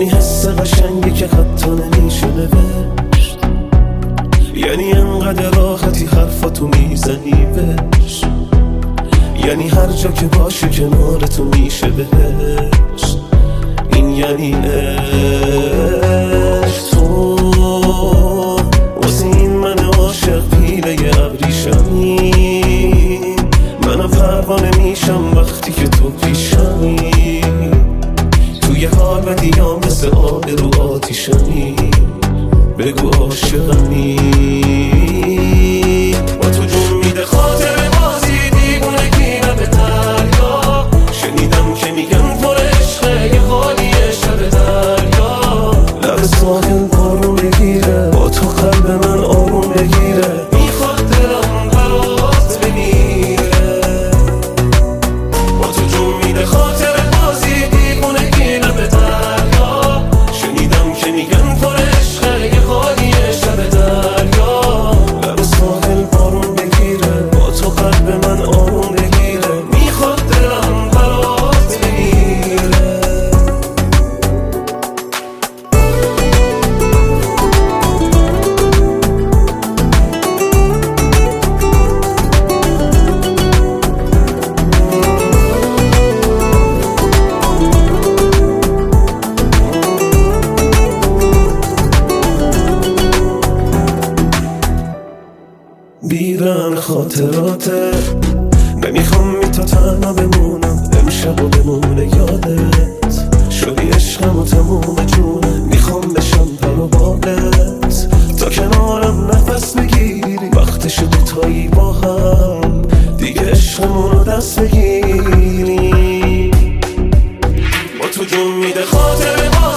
یعنی حس قشنگی که حتی نمیشه نوشت، یعنی انقدر راحتی حرفاتو میزنی بهش، یعنی هر جا که باشه کنارتو میشه بهش. این یعنی عشق. تو واسه این من عاشق پیله ابریشمی، منم پروانه میشم وقتی که تو پیشمی، توی حال بدیام مثل آب رو آتیشمی، بگو عاشقمی. با تو جون میده خاطر بازی دیوونگی به دریا، شنیدم که میگن پر عشقه یه خالیه شب دریا، لب ساحل بارون بگیره، با تو قلب من آروم بگیره، میخواد دلم برات بمیره. با تو جون میده خاطر بازی دیوونگی به دریا، شنیدم که میگن پر عشقه یه خالیه شب دریا، لب ساحل بارون بگیره، با تو قلب من آروم بگیره، میخواد دلم برات بمیره. بیرن خاطراته، نمیخوام بی تو تنها بمونم، امشب و بمونه یادت، شدی عشقم و تموم جونم، میخوام بشم پر و بالت، تا کنارم نفس بگیری، وقتش دوتایی با هم دیگه عشقمون رو دست بگیری. با تو جون میده خاطر